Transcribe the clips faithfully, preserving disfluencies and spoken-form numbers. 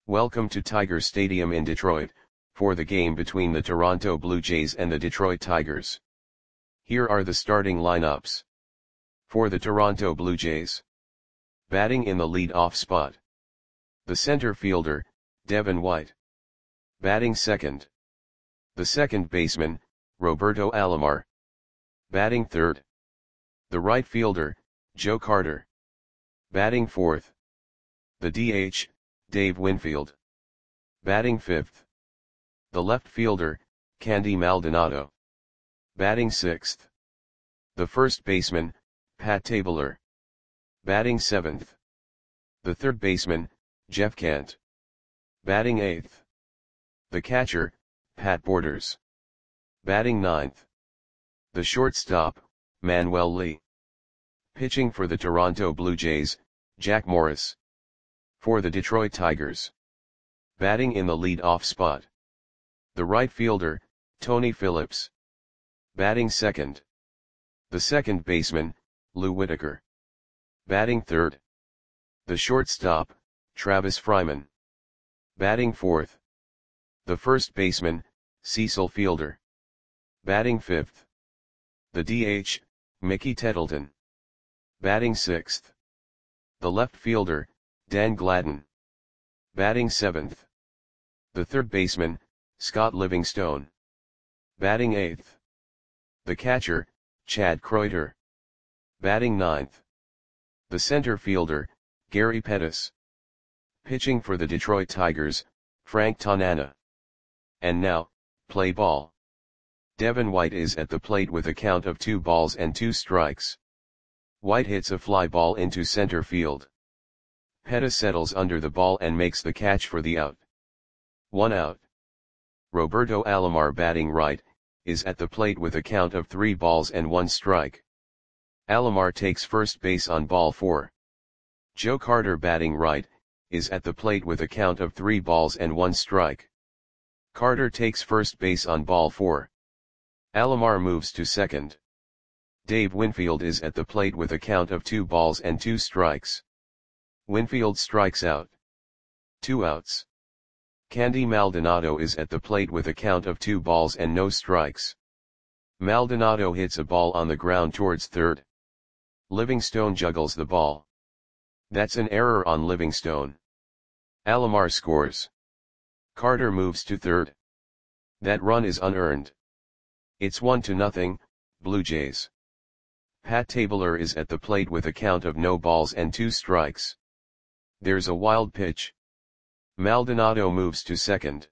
Welcome to Tiger Stadium in Detroit, for the game between the Toronto Blue Jays and the Detroit Tigers. Here are the starting lineups. For the Toronto Blue Jays. Batting in the lead-off spot. The center fielder, Devin White. Batting second. The second baseman, Roberto Alomar. Batting third. The right fielder, Joe Carter. Batting fourth. The D H, Dave Winfield. Batting fifth. The left fielder, Candy Maldonado. Batting sixth. The first baseman, Pat Tabler. Batting seventh. The third baseman, Jeff Kent. Batting eighth. The catcher, Pat Borders. Batting ninth. The shortstop, Manuel Lee. Pitching for the Toronto Blue Jays, Jack Morris. For the Detroit Tigers. Batting in the lead-off spot. The right fielder, Tony Phillips. Batting second. The second baseman, Lou Whitaker. Batting third. The shortstop, Travis Fryman. Batting fourth. The first baseman, Cecil Fielder. Batting fifth. The D H, Mickey Tettleton. Batting sixth. The left fielder, Dan Gladden. Batting seventh. The third baseman, Scott Livingstone. Batting eighth. The catcher, Chad Kreuter. Batting ninth. The center fielder, Gary Pettis. Pitching for the Detroit Tigers, Frank Tanana. And now, play ball. Devin White is at the plate with a count of two balls and two strikes. White hits a fly ball into center field. Pettis settles under the ball and makes the catch for the out. One out. Roberto Alomar, batting right, is at the plate with a count of three balls and one strike. Alomar takes first base on ball four. Joe Carter, batting right, is at the plate with a count of three balls and one strike. Carter takes first base on ball four. Alomar moves to second. Dave Winfield is at the plate with a count of two balls and two strikes. Winfield strikes out. Two outs. Candy Maldonado is at the plate with a count of two balls and no strikes. Maldonado hits a ball on the ground towards third. Livingstone juggles the ball. That's an error on Livingstone. Alomar scores. Carter moves to third. That run is unearned. It's one to nothing, Blue Jays. Pat Tabler is at the plate with a count of no balls and two strikes. There's a wild pitch. Maldonado moves to second.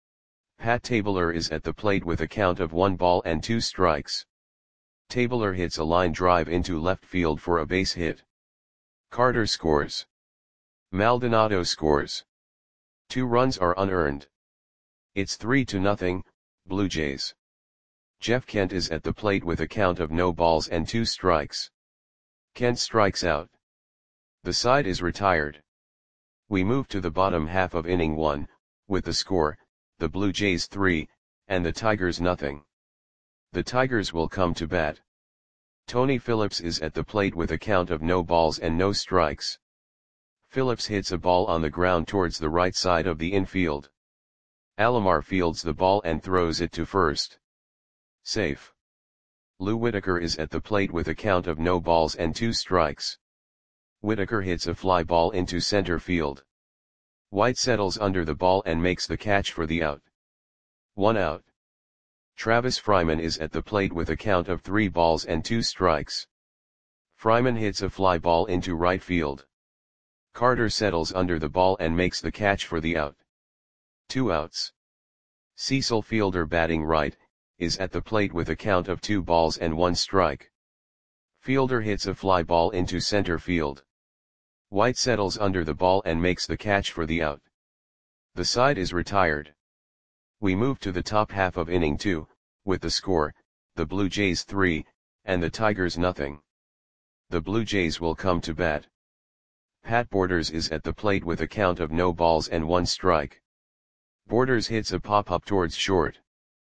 Pat Tabler is at the plate with a count of one ball and two strikes. Tabler hits a line drive into left field for a base hit. Carter scores. Maldonado scores. Two runs are unearned. It's three to nothing, Blue Jays. Jeff Kent is at the plate with a count of no balls and two strikes. Kent strikes out. The side is retired. We move to the bottom half of inning one, with the score, the Blue Jays three, and the Tigers nothing. The Tigers will come to bat. Tony Phillips is at the plate with a count of no balls and no strikes. Phillips hits a ball on the ground towards the right side of the infield. Alomar fields the ball and throws it to first. Safe. Lou Whitaker is at the plate with a count of no balls and two strikes. Whitaker hits a fly ball into center field. White settles under the ball and makes the catch for the out. One out. Travis Fryman is at the plate with a count of three balls and two strikes. Fryman hits a fly ball into right field. Carter settles under the ball and makes the catch for the out. Two outs. Cecil Fielder, batting right, is at the plate with a count of two balls and one strike. Fielder hits a fly ball into center field. White settles under the ball and makes the catch for the out. The side is retired. We move to the top half of inning two, with the score, the Blue Jays three, and the Tigers nothing. The Blue Jays will come to bat. Pat Borders is at the plate with a count of no balls and one strike. Borders hits a pop-up towards short.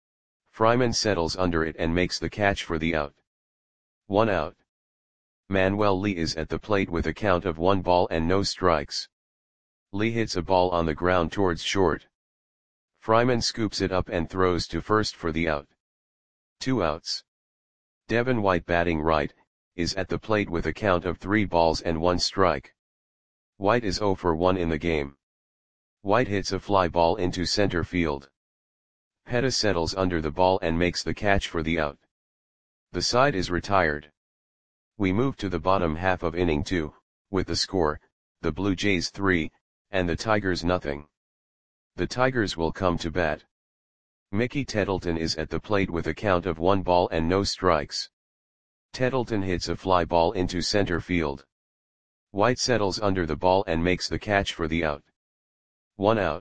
Fryman settles under it and makes the catch for the out. One out. Manuel Lee is at the plate with a count of one ball and no strikes. Lee hits a ball on the ground towards short. Fryman scoops it up and throws to first for the out. Two outs. Devin White batting right, is at the plate with a count of three balls and one strike. White is oh for one in the game. White hits a fly ball into center field. Pettis settles under the ball and makes the catch for the out. The side is retired. We move to the bottom half of inning two, with the score, the Blue Jays three, and the Tigers nothing. The Tigers will come to bat. Mickey Tettleton is at the plate with a count of one ball and no strikes. Tettleton hits a fly ball into center field. White settles under the ball and makes the catch for the out. One out.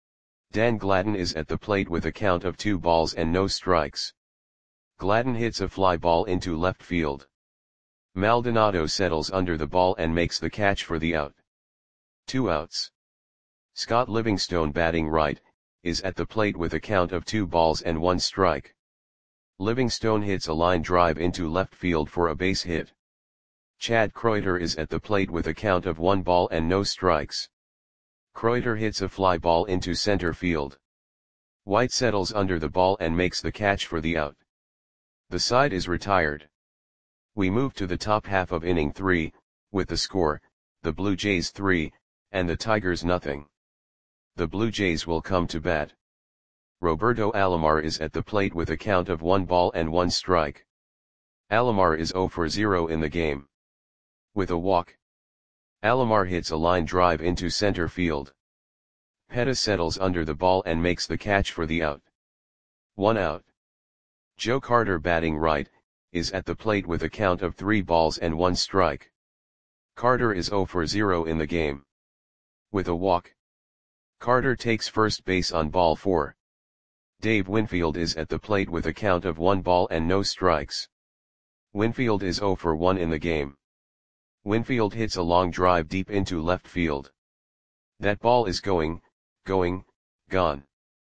Dan Gladden is at the plate with a count of two balls and no strikes. Gladden hits a fly ball into left field. Maldonado settles under the ball and makes the catch for the out. Two outs. Scott Livingstone batting right, is at the plate with a count of two balls and one strike. Livingstone hits a line drive into left field for a base hit. Chad Kreuter is at the plate with a count of one ball and no strikes. Kreuter hits a fly ball into center field. White settles under the ball and makes the catch for the out. The side is retired. We move to the top half of inning three, with the score, the Blue Jays three, and the Tigers nothing. The Blue Jays will come to bat. Roberto Alomar is at the plate with a count of one ball and one strike. Alomar is oh for zero in the game. With a walk, Alomar hits a line drive into center field. Pettis settles under the ball and makes the catch for the out. One out. Joe Carter batting right, is at the plate with a count of three balls and one strike. Carter is oh for zero in the game. With a walk, Carter takes first base on ball four. Dave Winfield is at the plate with a count of one ball and no strikes. Winfield is oh for one in the game. Winfield hits a long drive deep into left field. That ball is going, going, gone.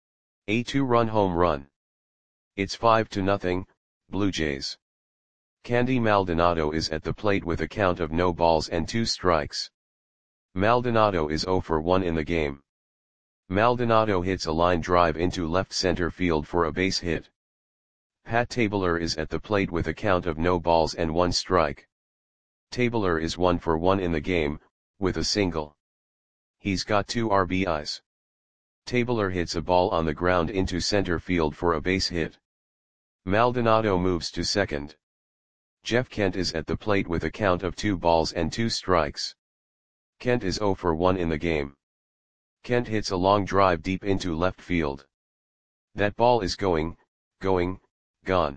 A two-run home run. It's five to nothing, Blue Jays. Candy Maldonado is at the plate with a count of no balls and two strikes. Maldonado is oh for one in the game. Maldonado hits a line drive into left center field for a base hit. Pat Tabler is at the plate with a count of no balls and one strike. Tabler is one for one in the game, with a single. He's got two R B Is. Tabler hits a ball on the ground into center field for a base hit. Maldonado moves to second. Jeff Kent is at the plate with a count of two balls and two strikes. Kent is oh for one in the game. Kent hits a long drive deep into left field. That ball is going, going, gone.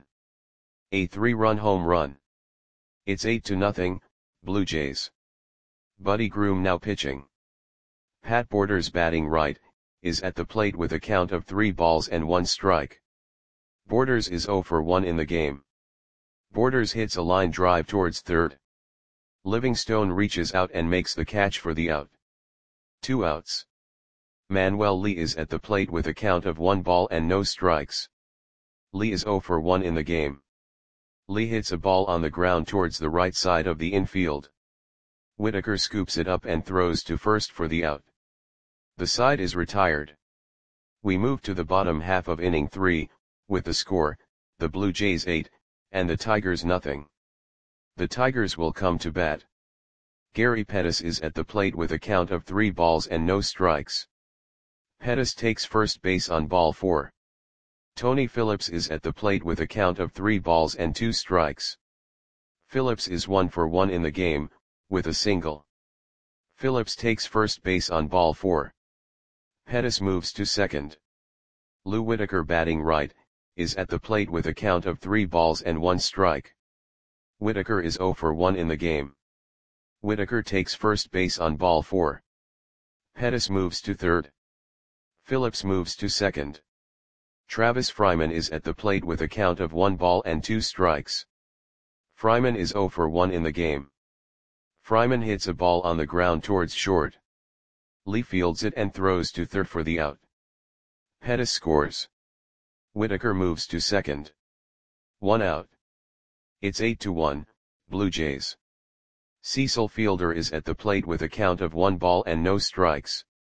A three-run home run. It's eight to nothing, Blue Jays. Buddy Groom now pitching. Pat Borders batting right, is at the plate with a count of three balls and one strike. Borders is oh for one in the game. Borders hits a line drive towards third. Livingstone reaches out and makes the catch for the out. Two outs. Manuel Lee is at the plate with a count of one ball and no strikes. Lee is oh for one in the game. Lee hits a ball on the ground towards the right side of the infield. Whitaker scoops it up and throws to first for the out. The side is retired. We move to the bottom half of inning three, with the score, the Blue Jays eight, and the Tigers nothing. The Tigers will come to bat. Gary Pettis is at the plate with a count of three balls and no strikes. Pettis takes first base on ball four. Tony Phillips is at the plate with a count of three balls and two strikes. Phillips is one for one in the game, with a single. Phillips takes first base on ball four. Pettis moves to second. Lou Whitaker batting right, is at the plate with a count of three balls and one strike. Whitaker is oh for one in the game. Whitaker takes first base on ball four. Pettis moves to third. Phillips moves to second. Travis Fryman is at the plate with a count of one ball and two strikes. Fryman is oh for one in the game. Fryman hits a ball on the ground towards short. Lee fields it and throws to third for the out. Pettis scores. Whitaker moves to second. One out. It's eight to one, Blue Jays. Cecil Fielder is at the plate with a count of one ball and no strikes.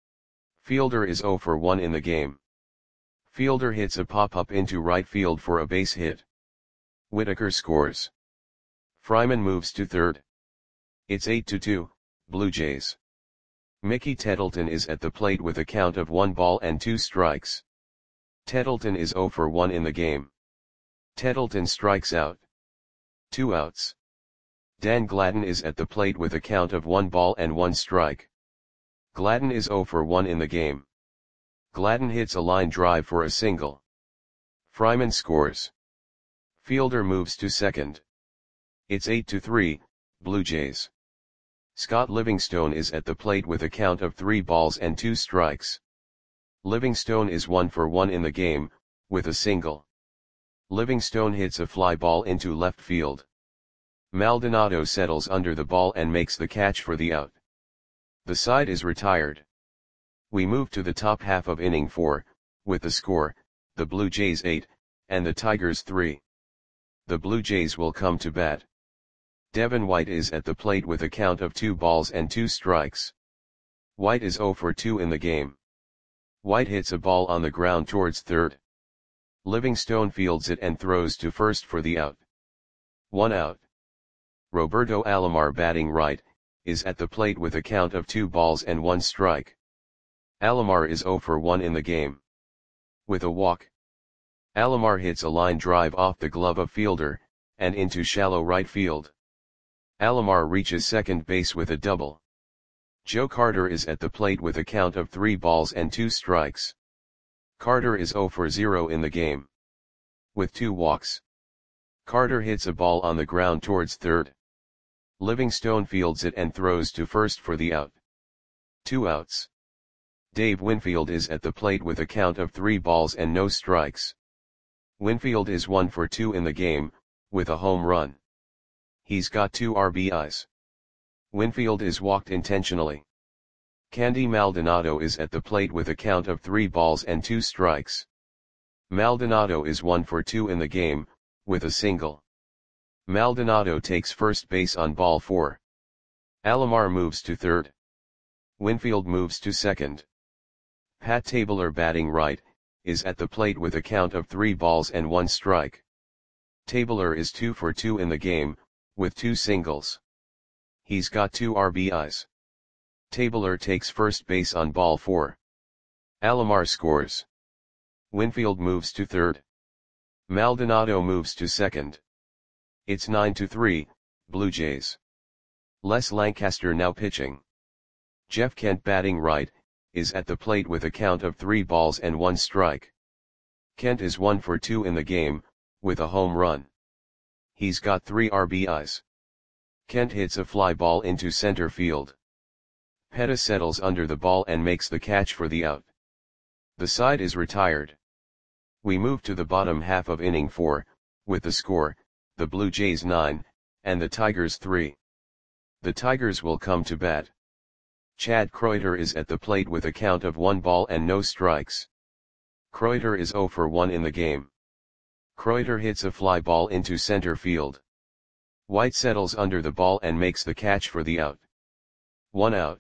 Fielder is zero for one in the game. Fielder hits a pop-up into right field for a base hit. Whitaker scores. Fryman moves to third. It's eight to two, Blue Jays. Mickey Tettleton is at the plate with a count of one ball and two strikes. Tettleton is zero for one in the game. Tettleton strikes out. Two outs. Dan Gladden is at the plate with a count of one ball and one strike. Gladden is zero for one in the game. Gladden hits a line drive for a single. Fryman scores. Fielder moves to second. It's eight to three, Blue Jays. Scott Livingstone is at the plate with a count of three balls and two strikes. Livingstone is one for one in the game, with a single. Livingstone hits a fly ball into left field. Maldonado settles under the ball and makes the catch for the out. The side is retired. We move to the top half of inning four, with the score, the Blue Jays eight, and the Tigers three. The Blue Jays will come to bat. Devin White is at the plate with a count of two balls and two strikes. White is zero for two in the game. White hits a ball on the ground towards third. Livingstone fields it and throws to first for the out. One out. Roberto Alomar, batting right, is at the plate with a count of two balls and one strike. Alomar is zero for one in the game. With a walk. Alomar hits a line drive off the glove of fielder, and into shallow right field. Alomar reaches second base with a double. Joe Carter is at the plate with a count of three balls and two strikes. Carter is zero for zero in the game. With two walks. Carter hits a ball on the ground towards third. Livingstone fields it and throws to first for the out. Two outs. Dave Winfield is at the plate with a count of three balls and no strikes. Winfield is one for two in the game, with a home run. He's got two R B Is. Winfield is walked intentionally. Candy Maldonado is at the plate with a count of three balls and two strikes. Maldonado is one for two in the game, with a single. Maldonado takes first base on ball four. Alomar moves to third. Winfield moves to second. Pat Tabler, batting right, is at the plate with a count of three balls and one strike. Tabler is two for two in the game, with two singles. He's got two R B Is. Tabler takes first base on ball four. Alomar scores. Winfield moves to third. Maldonado moves to second. It's nine to three, Blue Jays. Les Lancaster now pitching. Jeff Kent, batting right, is at the plate with a count of three balls and one strike. Kent is one for two in the game, with a home run. He's got three R B Is. Kent hits a fly ball into center field. Pettis settles under the ball and makes the catch for the out. The side is retired. We move to the bottom half of inning four, with the score, the Blue Jays nine, and the Tigers three. The Tigers will come to bat. Chad Kreuter is at the plate with a count of one ball and no strikes. Kreuter is zero for one in the game. Kreuter hits a fly ball into center field. White settles under the ball and makes the catch for the out. One out.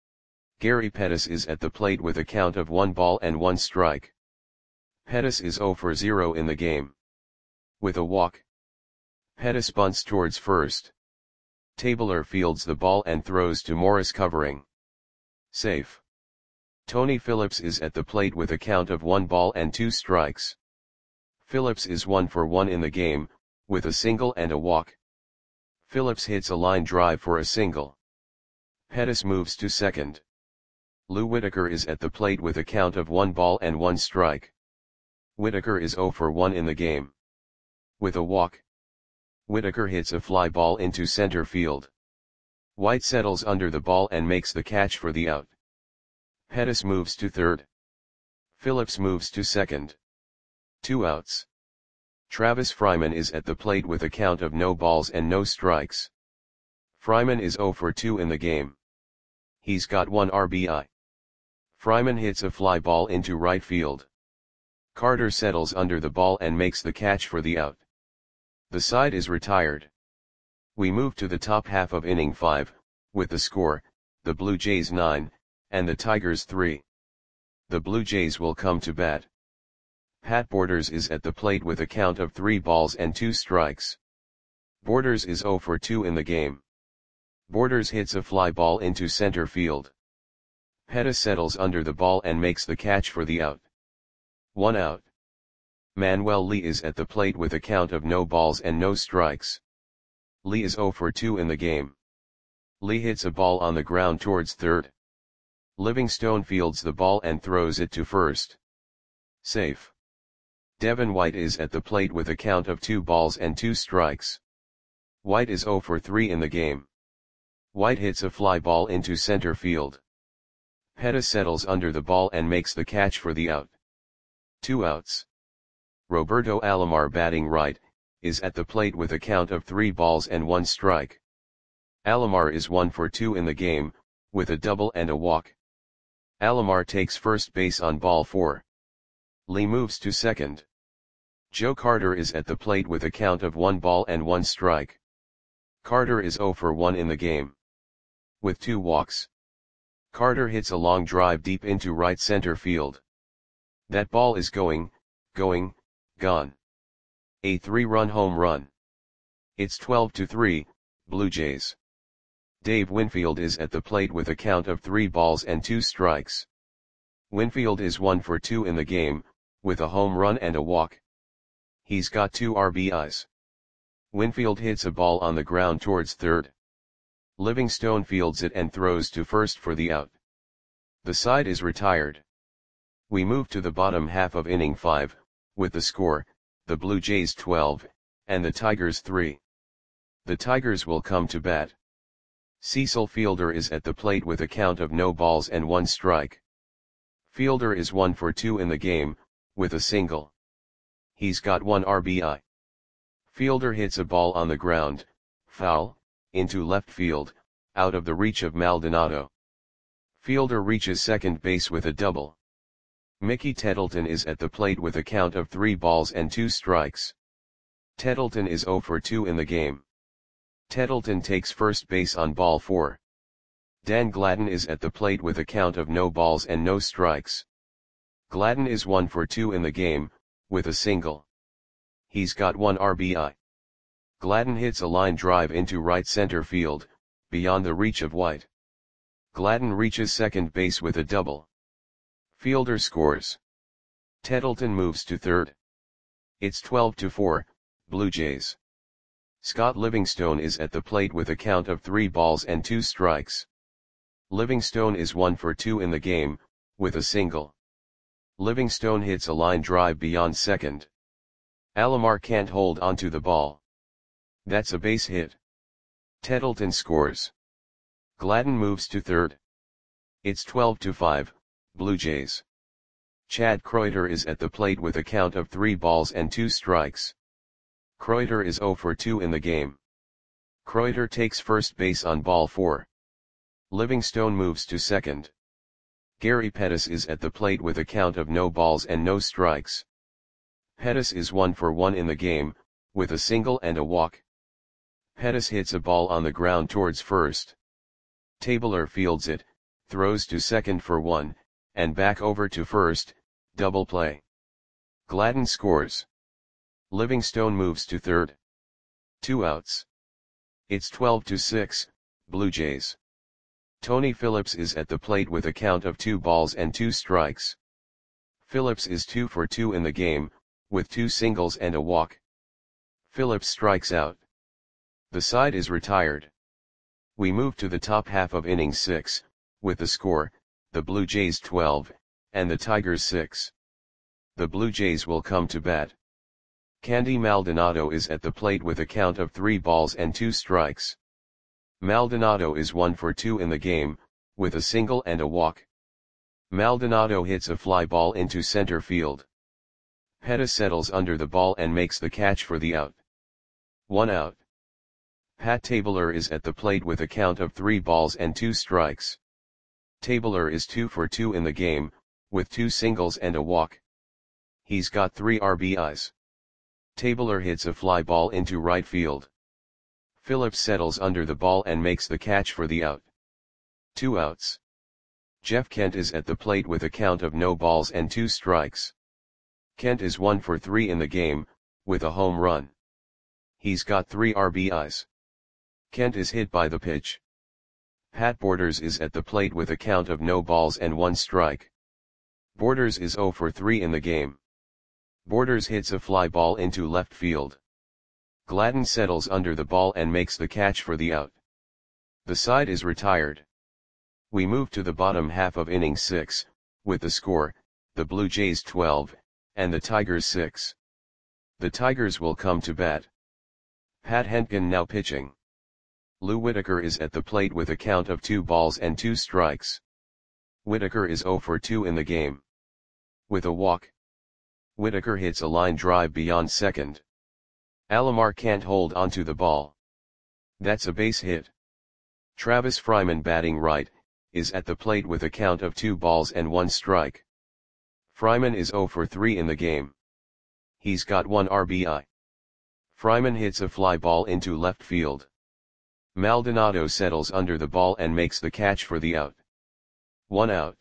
Gary Pettis is at the plate with a count of one ball and one strike. Pettis is zero for zero in the game. With a walk. Pettis bunts towards first. Tabler fields the ball and throws to Morris, covering. Safe. Tony Phillips is at the plate with a count of one ball and two strikes. Phillips is one for one in the game, with a single and a walk. Phillips hits a line drive for a single. Pettis moves to second. Lou Whitaker is at the plate with a count of one ball and one strike. Whitaker is zero for one in the game. With a walk. Whitaker hits a fly ball into center field. White settles under the ball and makes the catch for the out. Pettis moves to third. Phillips moves to second. Two outs. Travis Fryman is at the plate with a count of no balls and no strikes. Fryman is zero for two in the game. He's got one R B I. Fryman hits a fly ball into right field. Carter settles under the ball and makes the catch for the out. The side is retired. We move to the top half of inning five, with the score, the Blue Jays nine, and the Tigers three. the Blue Jays will come to bat. Pat Borders is at the plate with a count of three balls and two strikes. Borders is zero for two in the game. Borders hits a fly ball into center field. Pettis settles under the ball and makes the catch for the out. One out. Manuel Lee is at the plate with a count of no balls and no strikes. Lee is zero for two in the game. Lee hits a ball on the ground towards third. Livingstone fields the ball and throws it to first. Safe. Devin White is at the plate with a count of two balls and two strikes. White is zero for three in the game. White hits a fly ball into center field. Pettis settles under the ball and makes the catch for the out. Two outs. Roberto Alomar, batting right, is at the plate with a count of three balls and one strike. Alomar is one for two in the game, with a double and a walk. Alomar takes first base on ball four. Lee moves to second. Joe Carter is at the plate with a count of one ball and one strike. Carter is zero for one in the game. With two walks. Carter hits a long drive deep into right center field. That ball is going, going, gone. A three-run home run. It's twelve to three, Blue Jays. Dave Winfield is at the plate with a count of three balls and two strikes. Winfield is one for two in the game, with a home run and a walk. He's got two R B Is. Winfield hits a ball on the ground towards third. Livingstone fields it and throws to first for the out. The side is retired. We move to the bottom half of inning five, with the score, the Blue Jays twelve, and the Tigers three. The Tigers will come to bat. Cecil Fielder is at the plate with a count of no balls and one strike. Fielder is one for two in the game, with a single. He's got one R B I. Fielder hits a ball on the ground, foul, into left field, out of the reach of Maldonado. Fielder reaches second base with a double. Mickey Tettleton is at the plate with a count of three balls and two strikes. Tettleton is zero for two in the game. Tettleton takes first base on ball four. Dan Gladden is at the plate with a count of no balls and no strikes. Gladden is one for two in the game, with a single. He's got one R B I. Gladden hits a line drive into right center field, beyond the reach of White. Gladden reaches second base with a double. Fielder scores. Tettleton moves to third. It's twelve to four, Blue Jays. Scott Livingstone is at the plate with a count of three balls and two strikes. Livingstone is one for two in the game, with a single. Livingstone hits a line drive beyond second. Alomar can't hold onto the ball. That's a base hit. Tettleton scores. Gladden moves to third. It's twelve to five, Blue Jays. Chad Kreuter is at the plate with a count of three balls and two strikes. Kreuter is zero for two in the game. Kreuter takes first base on ball four. Livingstone moves to second. Gary Pettis is at the plate with a count of no balls and no strikes. Pettis is one for one in the game, with a single and a walk. Pettis hits a ball on the ground towards first. Tabler fields it, throws to second for one, and back over to first, double play. Gladden scores. Livingstone moves to third. Two outs. It's twelve to six, Blue Jays. Tony Phillips is at the plate with a count of two balls and two strikes. Phillips is two for two in the game, with two singles and a walk. Phillips strikes out. The side is retired. We move to the top half of inning six, with the score, the Blue Jays twelve, and the Tigers six. The Blue Jays will come to bat. Candy Maldonado is at the plate with a count of three balls and two strikes. Maldonado is one for two in the game, with a single and a walk. Maldonado hits a fly ball into center field. Pettis settles under the ball and makes the catch for the out. One out. Pat Tabler is at the plate with a count of three balls and two strikes. Tabler is two for two in the game, with two singles and a walk. He's got three R B Is. Tabler hits a fly ball into right field. Phillips settles under the ball and makes the catch for the out. Two outs. Jeff Kent is at the plate with a count of no balls and two strikes. Kent is one for three in the game, with a home run. He's got three R B Is. Kent is hit by the pitch. Pat Borders is at the plate with a count of no balls and one strike. Borders is zero for three in the game. Borders hits a fly ball into left field. Gladden settles under the ball and makes the catch for the out. The side is retired. We move to the bottom half of inning six, with the score, the Blue Jays twelve, and the Tigers six. The Tigers will come to bat. Pat Hentgen now pitching. Lou Whitaker is at the plate with a count of two balls and two strikes. Whitaker is zero for two in the game. With a walk. Whitaker hits a line drive beyond second. Alomar can't hold onto the ball. That's a base hit. Travis Fryman, batting right, is at the plate with a count of two balls and one strike. Fryman is zero for three in the game. He's got one R B I. Fryman hits a fly ball into left field. Maldonado settles under the ball and makes the catch for the out. One out.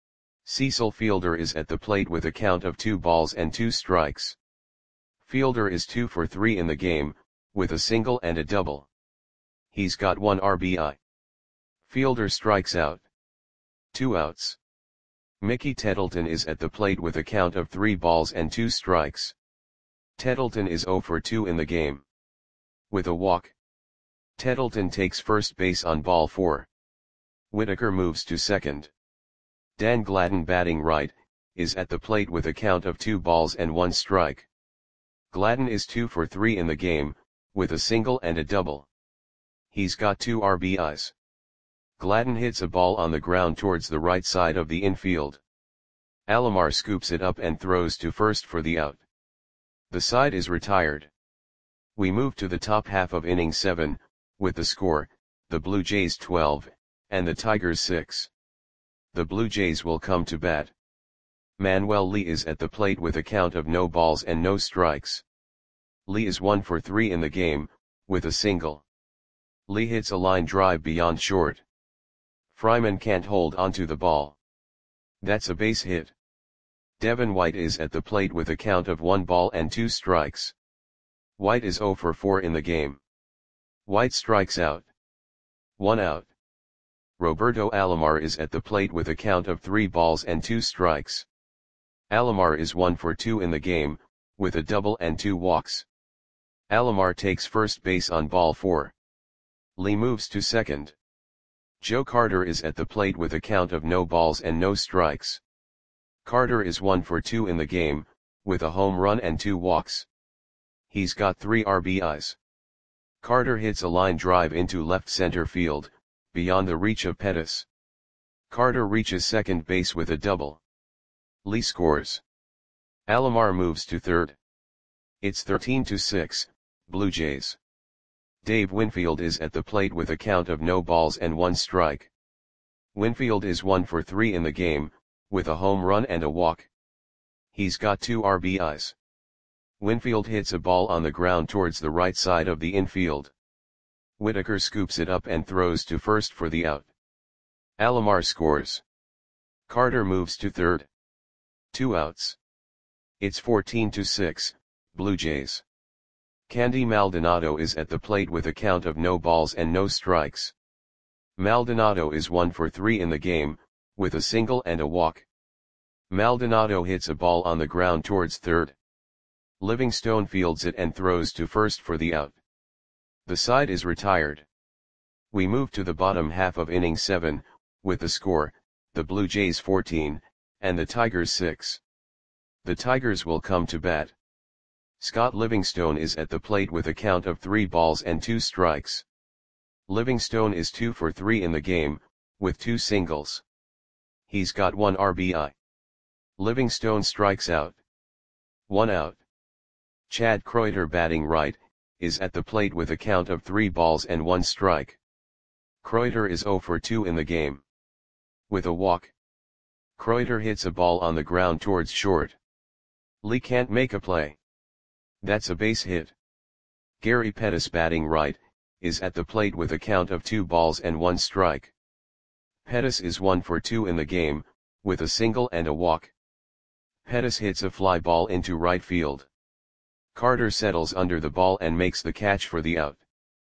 Cecil Fielder is at the plate with a count of two balls and two strikes. Fielder is two for three in the game, with a single and a double. He's got one R B I. Fielder strikes out. Two outs. Mickey Tettleton is at the plate with a count of three balls and two strikes. Tettleton is zero for two in the game. With a walk. Tettleton takes first base on ball four. Whitaker moves to second. Dan Gladden, batting right, is at the plate with a count of two balls and one strike. Gladden is two for three in the game, with a single and a double. He's got two R B Is. Gladden hits a ball on the ground towards the right side of the infield. Alomar scoops it up and throws to first for the out. The side is retired. We move to the top half of inning seven, with the score, the Blue Jays twelve, and the Tigers six. The Blue Jays will come to bat. Manuel Lee is at the plate with a count of no balls and no strikes. Lee is one for three in the game, with a single. Lee hits a line drive beyond short. Fryman can't hold onto the ball. That's a base hit. Devin White is at the plate with a count of one ball and two strikes. White is zero for four in the game. White strikes out. One out. Roberto Alomar is at the plate with a count of three balls and two strikes. Alomar is one for two in the game, with a double and two walks. Alomar takes first base on ball four. Lee moves to second. Joe Carter is at the plate with a count of no balls and no strikes. Carter is one for two in the game, with a home run and two walks. He's got three R B Is. Carter hits a line drive into left center field, beyond the reach of Pettis. Carter reaches second base with a double. Lee scores. Alomar moves to third. It's thirteen to six, Blue Jays. Dave Winfield is at the plate with a count of no balls and one strike. Winfield is one for three in the game, with a home run and a walk. He's got two R B Is. Winfield hits a ball on the ground towards the right side of the infield. Whitaker scoops it up and throws to first for the out. Alomar scores. Carter moves to third. Two outs. It's fourteen to six, Blue Jays. Candy Maldonado is at the plate with a count of no balls and no strikes. Maldonado is one for three in the game, with a single and a walk. Maldonado hits a ball on the ground towards third. Livingstone fields it and throws to first for the out. The side is retired. We move to the bottom half of inning seven, with the score, the Blue Jays fourteen, and the Tigers six. The Tigers will come to bat. Scott Livingstone is at the plate with a count of three balls and two strikes. Livingstone is two for three in the game, with two singles. He's got one R B I. Livingstone strikes out. One out. Chad Kreuter, batting right, is at the plate with a count of three balls and one strike. Kreuter is zero for two in the game. With a walk. Kreuter hits a ball on the ground towards short. Lee can't make a play. That's a base hit. Gary Pettis, batting right, is at the plate with a count of two balls and one strike. Pettis is one for two in the game, with a single and a walk. Pettis hits a fly ball into right field. Carter settles under the ball and makes the catch for the out.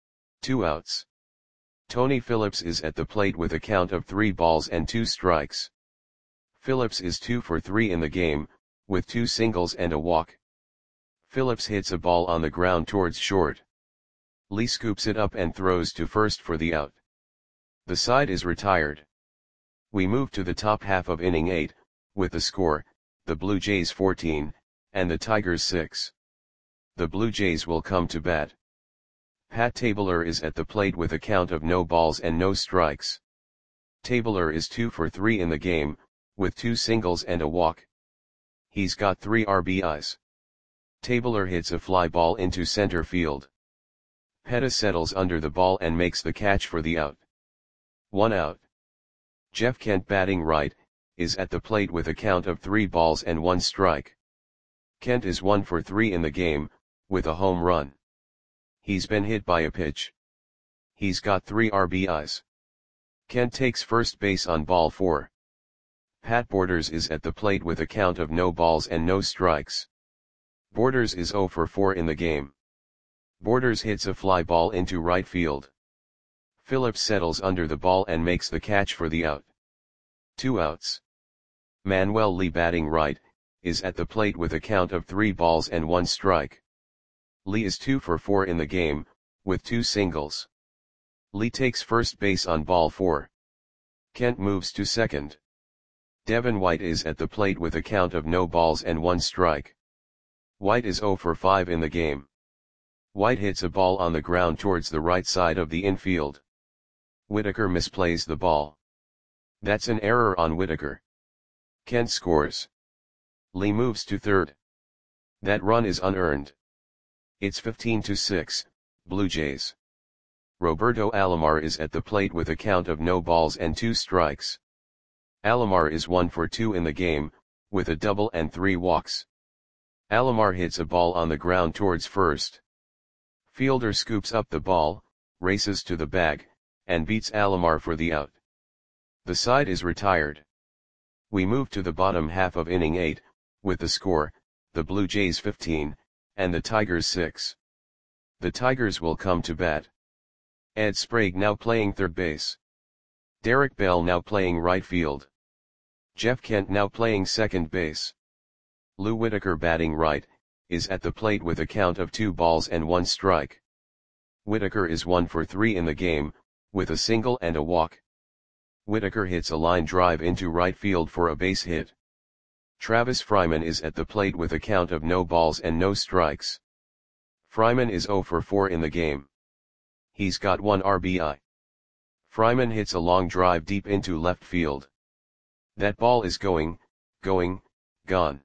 Two outs. Tony Phillips is at the plate with a count of three balls and two strikes. Phillips is two for three in the game, with two singles and a walk. Phillips hits a ball on the ground towards short. Lee scoops it up and throws to first for the out. The side is retired. We move to the top half of inning eight, with the score, the Blue Jays fourteen, and the Tigers six. The Blue Jays will come to bat. Pat Tabler is at the plate with a count of no balls and no strikes. Tabler is two for three in the game, with two singles and a walk. He's got three R B Is. Tabler hits a fly ball into center field. Pettis settles under the ball and makes the catch for the out. One out. Jeff Kent, batting right, is at the plate with a count of three balls and one strike. Kent is one for three in the game, with a home run. He's been hit by a pitch. He's got three R B Is. Kent takes first base on ball four. Pat Borders is at the plate with a count of no balls and no strikes. Borders is zero for four in the game. Borders hits a fly ball into right field. Phillips settles under the ball and makes the catch for the out. Two outs. Manuel Lee, batting right, is at the plate with a count of three balls and one strike. Lee is two for four in the game, with two singles. Lee takes first base on ball four. Kent moves to second. Devin White is at the plate with a count of no balls and one strike. White is zero for five in the game. White hits a ball on the ground towards the right side of the infield. Whitaker misplays the ball. That's an error on Whitaker. Kent scores. Lee moves to third. That run is unearned. It's fifteen to six, Blue Jays. Roberto Alomar is at the plate with a count of no balls and two strikes. Alomar is one for two in the game, with a double and three walks. Alomar hits a ball on the ground towards first. Fielder scoops up the ball, races to the bag, and beats Alomar for the out. The side is retired. We move to the bottom half of inning eight, with the score, the Blue Jays fifteen, and the Tigers six. The Tigers will come to bat. Ed Sprague now playing third base. Derek Bell now playing right field. Jeff Kent now playing second base. Lou Whitaker, batting right, is at the plate with a count of two balls and one strike. Whitaker is one for three in the game, with a single and a walk. Whitaker hits a line drive into right field for a base hit. Travis Fryman is at the plate with a count of no balls and no strikes. Fryman is zero for four in the game. He's got one R B I. Fryman hits a long drive deep into left field. That ball is going, going, gone.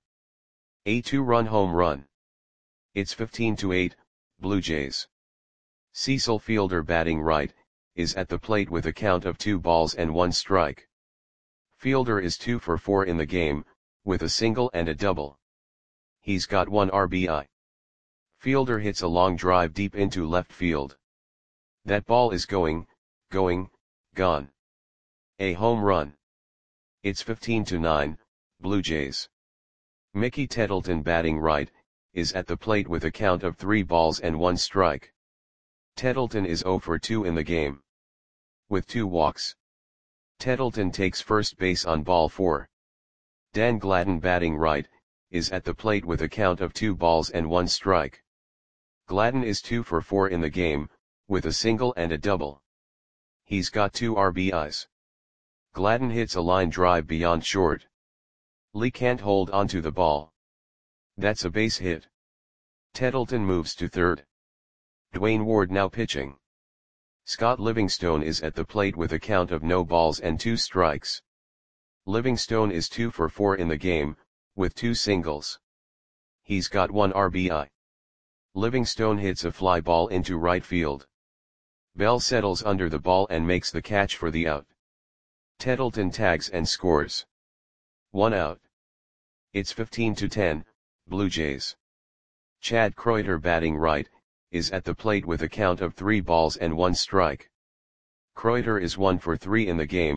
A two-run home run. It's fifteen to eight, Blue Jays. Cecil Fielder, batting right, is at the plate with a count of two balls and one strike. Fielder is two for four in the game, with a single and a double. He's got one R B I. Fielder hits a long drive deep into left field. That ball is going, going, gone. A home run. It's fifteen to nine, Blue Jays. Mickey Tettleton, batting right, is at the plate with a count of three balls and one strike. Tettleton is zero for two in the game. With two walks. Tettleton takes first base on ball four. Dan Gladden, batting right, is at the plate with a count of two balls and one strike. Gladden is two for four in the game, with a single and a double. He's got two R B Is. Gladden hits a line drive beyond short. Lee can't hold onto the ball. That's a base hit. Tettleton moves to third. Dwayne Ward now pitching. Scott Livingstone is at the plate with a count of no balls and two strikes. Livingstone is two for four in the game, with two singles. He's got one R B I. Livingstone hits a fly ball into right field. Bell settles under the ball and makes the catch for the out. Tettleton tags and scores. One out. It's fifteen to ten, Blue Jays. Chad Kreuter, batting right, is at the plate with a count of three balls and one strike. Kreuter is one for three in the game,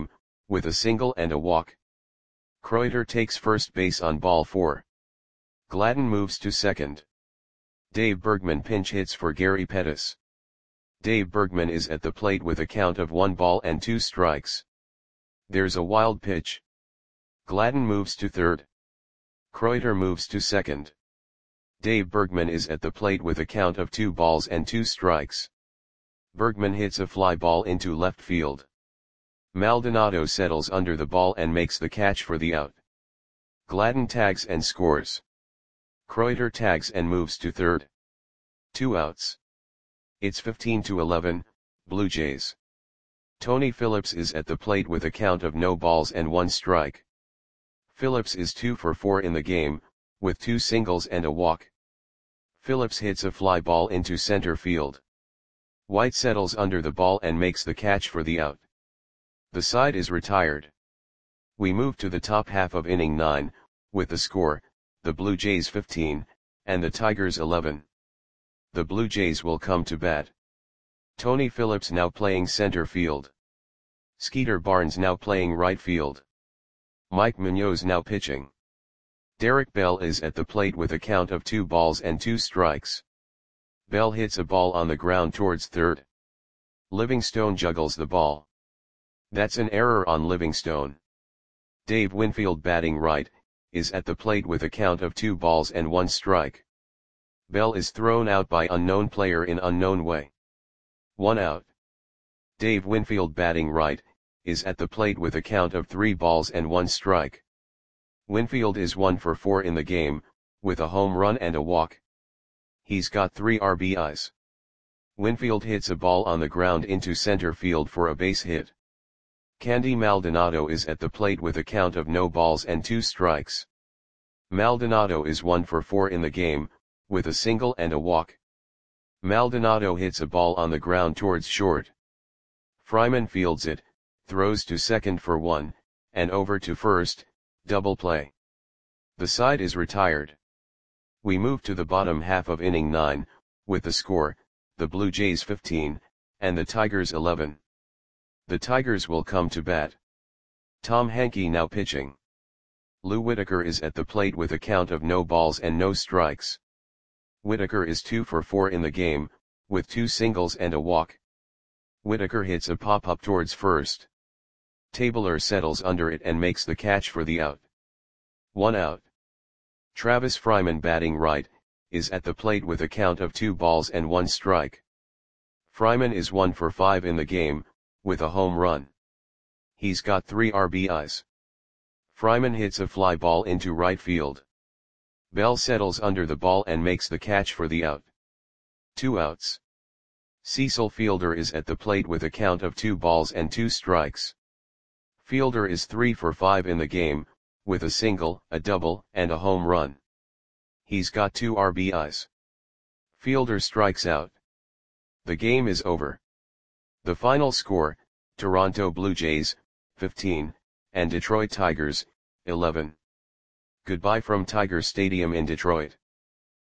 with a single and a walk. Kreuter takes first base on ball four. Gladden moves to second. Dave Bergman pinch hits for Gary Pettis. Dave Bergman is at the plate with a count of one ball and two strikes. There's a wild pitch. Gladden moves to third. Kreuter moves to second. Dave Bergman is at the plate with a count of two balls and two strikes. Bergman hits a fly ball into left field. Maldonado settles under the ball and makes the catch for the out. Gladden tags and scores. Kreuter tags and moves to third. Two outs. It's fifteen to eleven, Blue Jays. Tony Phillips is at the plate with a count of no balls and one strike. Phillips is two for four in the game, with two singles and a walk. Phillips hits a fly ball into center field. White settles under the ball and makes the catch for the out. The side is retired. We move to the top half of inning nine, with the score, the Blue Jays fifteen, and the Tigers eleven. The Blue Jays will come to bat. Tony Phillips now playing center field. Skeeter Barnes now playing right field. Mike Munoz now pitching. Derek Bell is at the plate with a count of two balls and two strikes. Bell hits a ball on the ground towards third. Livingstone juggles the ball. That's an error on Livingstone. Dave Winfield batting right, is at the plate with a count of two balls and one strike. Bell is thrown out by unknown player in unknown way. One out. Dave Winfield batting right, is at the plate with a count of three balls and one strike. Winfield is one for four in the game, with a home run and a walk. He's got three R B Is. Winfield hits a ball on the ground into center field for a base hit. Candy Maldonado is at the plate with a count of no balls and two strikes. Maldonado is one for four in the game, with a single and a walk. Maldonado hits a ball on the ground towards short. Fryman fields it, throws to second for one, and over to first, double play. The side is retired. We move to the bottom half of inning nine, with the score, the Blue Jays fifteen, and the Tigers eleven. The Tigers will come to bat. Tom Henke now pitching. Lou Whitaker is at the plate with a count of no balls and no strikes. Whitaker is two for four in the game, with two singles and a walk. Whitaker hits a pop-up towards first. Tabler settles under it and makes the catch for the out. One out. Travis Fryman batting right, is at the plate with a count of two balls and one strike. Fryman is one for five in the game, with a home run. He's got three R B Is. Fryman hits a fly ball into right field. Bell settles under the ball and makes the catch for the out. Two outs. Cecil Fielder is at the plate with a count of two balls and two strikes. Fielder is three for five in the game, with a single, a double, and a home run. He's got two R B Is. Fielder strikes out. The game is over. The final score, Toronto Blue Jays, fifteen, and Detroit Tigers, eleven. Goodbye from Tiger Stadium in Detroit.